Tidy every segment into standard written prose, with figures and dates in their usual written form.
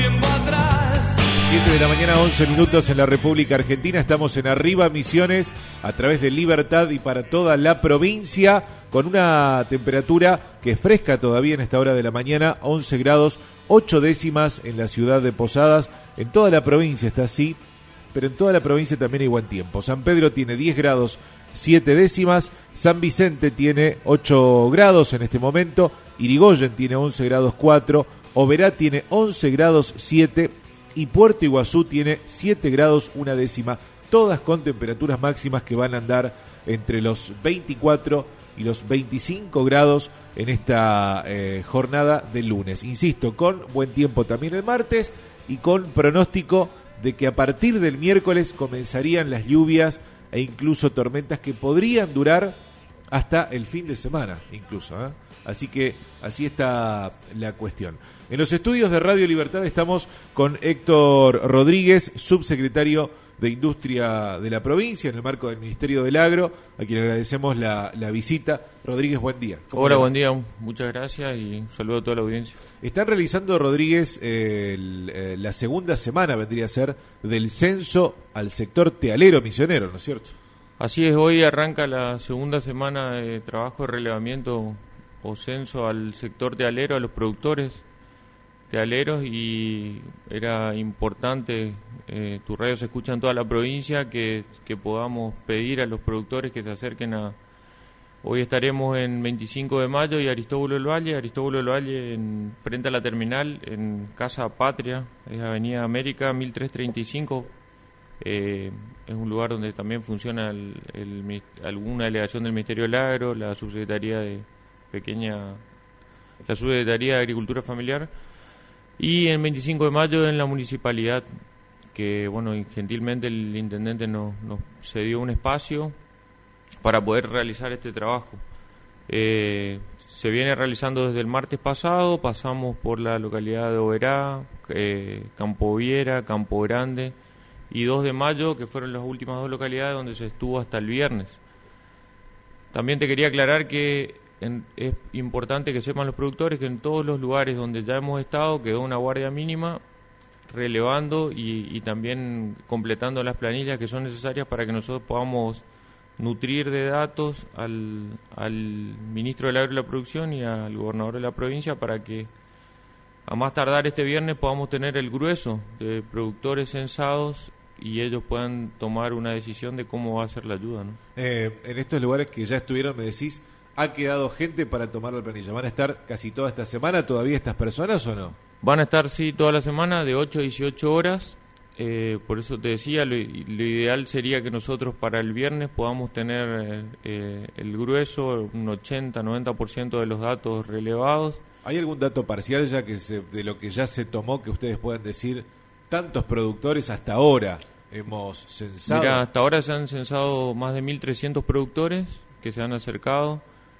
tiempo atrás. 7 de la mañana, 11 minutos en la República Argentina. Estamos en Arriba Misiones a través de Libertad y para toda la provincia, con una temperatura que es fresca todavía en esta hora de la mañana, 11 grados 8 décimas en la ciudad de Posadas. En toda la provincia está así, pero en toda la provincia también hay buen tiempo. San Pedro tiene 10 grados 7 décimas, San Vicente tiene 8 grados en este momento, Irigoyen tiene 11 grados 4, Oberá tiene 11 grados 7 y Puerto Iguazú tiene 7 grados 1 décima, todas con temperaturas máximas que van a andar entre los 24 y los 25 grados en esta jornada de lunes. Insisto, con buen tiempo también el martes y con pronóstico de que a partir del miércoles comenzarían las lluvias e incluso tormentas que podrían durar hasta el fin de semana, incluso, ¿eh? Así que así está la cuestión. En los estudios de Radio Libertad estamos con Héctor Rodríguez, subsecretario de Industria de la provincia, en el marco del Ministerio del Agro, a quien agradecemos la visita. Rodríguez, buen día. Hola, buen día, muchas gracias y un saludo a toda la audiencia. Están realizando, Rodríguez, la segunda semana, vendría a ser, del censo al sector tealero misionero, ¿no es cierto? Así es, hoy arranca la segunda semana de trabajo de relevamiento o censo al sector tealero, a los productores tealeros, y era importante, tu radio se escucha en toda la provincia, que podamos pedir a los productores que se acerquen a... Hoy estaremos en 25 de mayo y Aristóbulo del Valle frente a la terminal, en Casa Patria, es Avenida América 1335. Es un lugar donde también funciona alguna delegación del Ministerio del Agro, la Subsecretaría de Agricultura Familiar, y en 25 de mayo en la municipalidad, que bueno, gentilmente el intendente nos cedió un espacio para poder realizar este trabajo. Se viene realizando desde el martes pasado, pasamos por la localidad de Oberá, Campo Viera, Campo Grande y 2 de mayo, que fueron las últimas 2 localidades donde se estuvo hasta el viernes. También te quería aclarar que es importante que sepan los productores que en todos los lugares donde ya hemos estado quedó una guardia mínima relevando y también completando las planillas que son necesarias para que nosotros podamos nutrir de datos al ministro del Agro y la Producción y al gobernador de la provincia para que a más tardar este viernes podamos tener el grueso de productores censados y ellos puedan tomar una decisión de cómo va a ser la ayuda, ¿no? En estos lugares que ya estuvieron, me decís, ¿ha quedado gente para tomar la planilla? ¿Van a estar casi toda esta semana todavía estas personas o no? Van a estar, sí, toda la semana de 8 a 18 horas. Por eso te decía, lo ideal sería que nosotros para el viernes podamos tener el grueso, un 80-90% de los datos relevados. ¿Hay algún dato parcial ya de lo que ya se tomó que ustedes puedan decir tantos productores hasta ahora hemos censado? Mira, hasta ahora se han censado más de 1.300 productores que se han acercado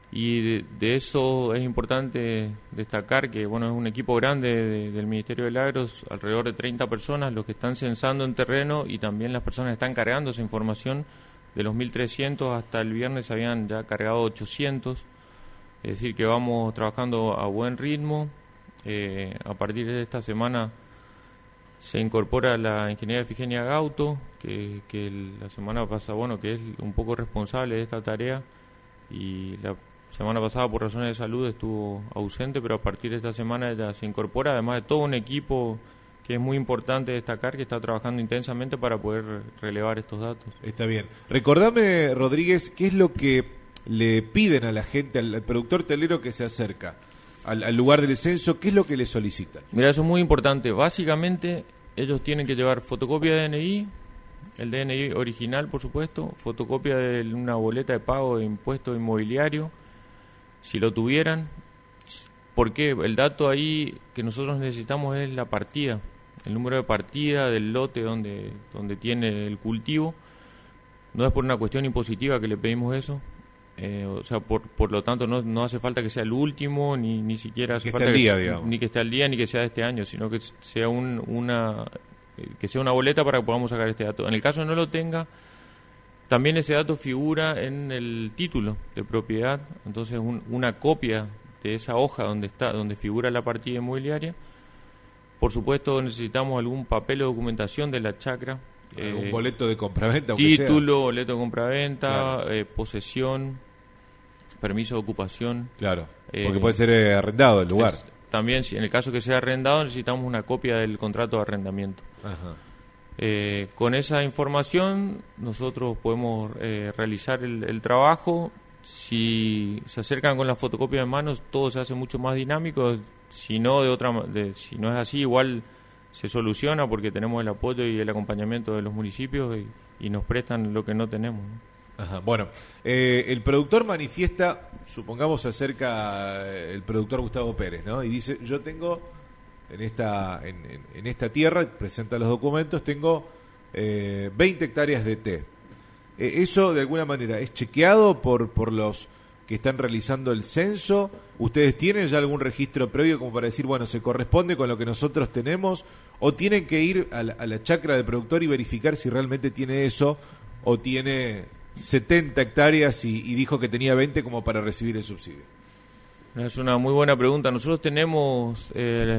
y de eso es importante destacar que bueno, es un equipo grande del Ministerio del Agro, alrededor de 30 personas los que están censando en terreno y también las personas que están cargando esa información. De los 1.300 hasta el viernes se habían ya cargado 800, es decir que vamos trabajando a buen ritmo. A partir de esta semana se incorpora la ingeniera Efigenia Gauto, que la semana pasada, bueno, que es un poco responsable de esta tarea, y la semana pasada por razones de salud estuvo ausente, pero a partir de esta semana ella se incorpora, además de todo un equipo que es muy importante destacar, que está trabajando intensamente para poder relevar estos datos. Está bien. Recordame, Rodríguez, ¿qué es lo que le piden a la gente, al productor telero que se acerca al lugar del censo? ¿Qué es lo que le solicitan? Mira, eso es muy importante. Básicamente, ellos tienen que llevar fotocopia de DNI, el DNI original, por supuesto, fotocopia de una boleta de pago de impuesto inmobiliario, si lo tuvieran. Porque el dato ahí que nosotros necesitamos es la partida, el número de partida del lote donde tiene el cultivo. No es por una cuestión impositiva que le pedimos eso. O sea, por lo tanto no hace falta que sea el último, ni siquiera hace falta ni que esté al día, ni que sea de este año, sino que sea una boleta para que podamos sacar este dato. En el caso de no lo tenga, también ese dato figura en el título de propiedad, entonces una copia de esa hoja donde figura la partida inmobiliaria Por supuesto necesitamos algún papel o documentación de la chacra. Un boleto de compraventa, título, boleto de compraventa, claro. posesión, permiso de ocupación. Claro, porque puede ser arrendado el lugar. También, en el caso que sea arrendado, necesitamos una copia del contrato de arrendamiento. Ajá. Con esa información nosotros podemos realizar el trabajo. Si se acercan con la fotocopia de manos, todo se hace mucho más dinámico. Si no, si no es así, igual se soluciona porque tenemos el apoyo y el acompañamiento de los municipios y nos prestan lo que no tenemos, ¿no? Ajá. Bueno, el productor manifiesta, supongamos acerca el productor Gustavo Pérez, ¿no? Y dice, yo tengo en esta tierra, presenta los documentos, tengo 20 hectáreas de té. ¿Eso de alguna manera es chequeado por los que están realizando el censo? ¿Ustedes tienen ya algún registro previo como para decir, bueno, se corresponde con lo que nosotros tenemos? ¿O tienen que ir a la chacra del productor y verificar si realmente tiene eso o tiene 70 hectáreas y dijo que tenía 20 como para recibir el subsidio? Es una muy buena pregunta. Nosotros tenemos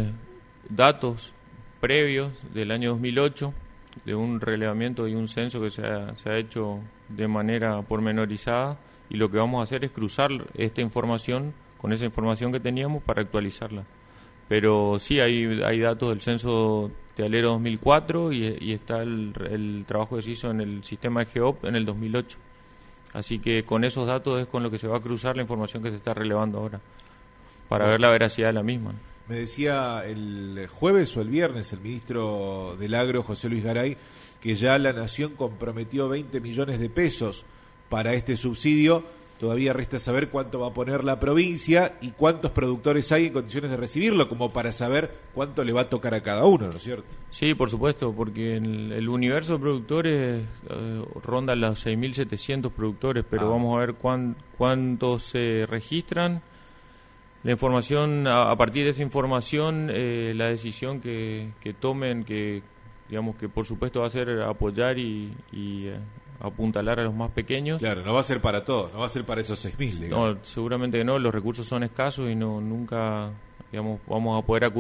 datos previos del año 2008 de un relevamiento y un censo que se ha hecho de manera pormenorizada, y lo que vamos a hacer es cruzar esta información con esa información que teníamos para actualizarla. Pero sí, hay datos del censo tealero 2004 y está el trabajo que se hizo en el sistema de GEOP en el 2008. Así que con esos datos es con lo que se va a cruzar la información que se está relevando ahora, para ver la veracidad de la misma. Me decía el jueves o el viernes el ministro del Agro, José Luis Garay, que ya la Nación comprometió 20 millones de pesos para este subsidio. Todavía resta saber cuánto va a poner la provincia y cuántos productores hay en condiciones de recibirlo, como para saber cuánto le va a tocar a cada uno, ¿no es cierto? Sí, por supuesto, porque el universo de productores ronda los 6.700 productores, pero vamos a ver cuántos se registran. La información, a partir de esa información, la decisión que tomen, que digamos que por supuesto va a ser apoyar y apuntalar a los más pequeños. Claro, no va a ser para todos, no va a ser para esos 6.000. No, seguramente que no, los recursos son escasos y nunca, digamos, vamos a poder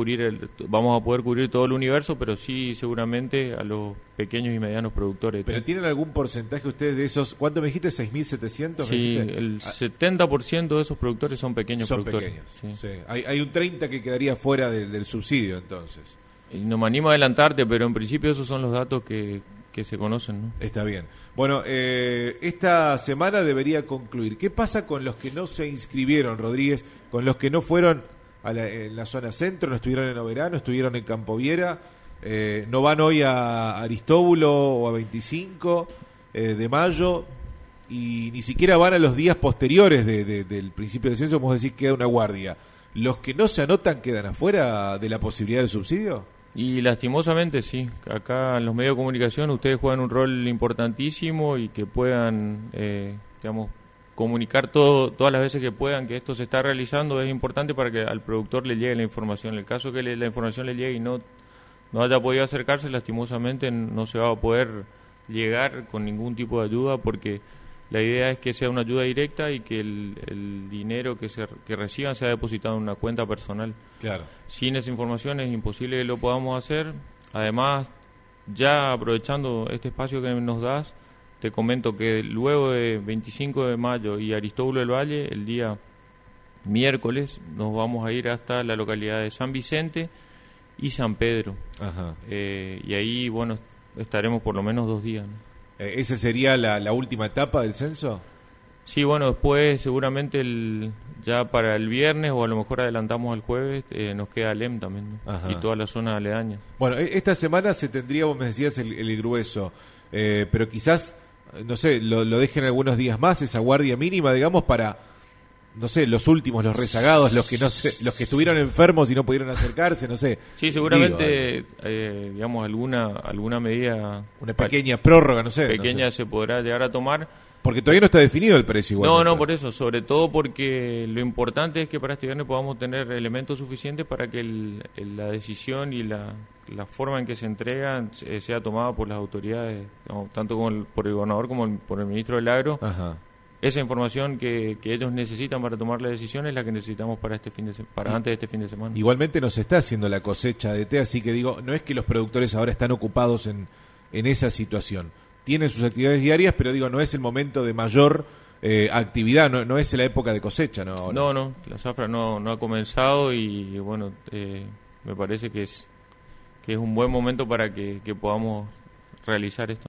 cubrir todo el universo, pero sí seguramente a los pequeños y medianos productores. ¿Pero tienen algún porcentaje ustedes de esos? ¿Cuánto me dijiste? ¿6.700? Sí, el 70% de esos productores son pequeños productores. Pequeños, sí. Hay un 30% que quedaría fuera del subsidio, entonces. Y no me animo a adelantarte, pero en principio esos son los datos que se conocen, ¿no? Está bien. Bueno, esta semana debería concluir. ¿Qué pasa con los que no se inscribieron, Rodríguez? Con los que no fueron en la zona centro, no estuvieron en Oberá, no estuvieron en Campo Viera, no van hoy a Aristóbulo o a 25 de mayo, y ni siquiera van a los días posteriores del principio del censo, como decir, queda una guardia. ¿Los que no se anotan quedan afuera de la posibilidad del subsidio? Y lastimosamente sí, acá en los medios de comunicación ustedes juegan un rol importantísimo y que puedan, digamos, comunicar todas las veces que puedan que esto se está realizando es importante para que al productor le llegue la información. En el caso que la información le llegue y no haya podido acercarse, lastimosamente no se va a poder llegar con ningún tipo de ayuda, porque la idea es que sea una ayuda directa y que el dinero que reciban sea depositado en una cuenta personal. Claro. Sin esa información es imposible que lo podamos hacer. Además, ya aprovechando este espacio que nos das, te comento que luego de 25 de mayo y Aristóbulo del Valle, el día miércoles, nos vamos a ir hasta la localidad de San Vicente y San Pedro. Ajá. Y ahí, bueno, estaremos por lo menos 2 días, ¿no? ¿Esa sería la última etapa del censo? Sí, bueno, después seguramente ya para el viernes o a lo mejor adelantamos al jueves, nos queda Alem también, ¿no? Y toda la zona aledaña. Bueno, esta semana se tendría, vos me decías, el grueso, pero quizás, no sé, lo dejen algunos días más, esa guardia mínima, digamos, para, no sé, los últimos, los rezagados, los que estuvieron enfermos y no pudieron acercarse, no sé. Sí, seguramente, digamos, alguna medida... Una pequeña prórroga, no sé. Pequeña no sé. Se podrá llegar a tomar. Porque todavía no está definido el precio igual. No, por eso, sobre todo porque lo importante es que para este viernes podamos tener elementos suficientes para que la decisión y la forma en que se entregan sea tomada por las autoridades, tanto por el gobernador como por el ministro del Agro. Ajá. esa información que ellos necesitan para tomar la decisión es la que necesitamos para antes de este fin de semana. Igualmente nos está haciendo la cosecha de té, así que digo, no es que los productores ahora están ocupados en esa situación. Tienen sus actividades diarias, pero digo, no es el momento de mayor actividad, no es la época de cosecha, ¿no? Ahora. No, la zafra no ha comenzado y bueno, me parece que es un buen momento para que podamos realizar esto.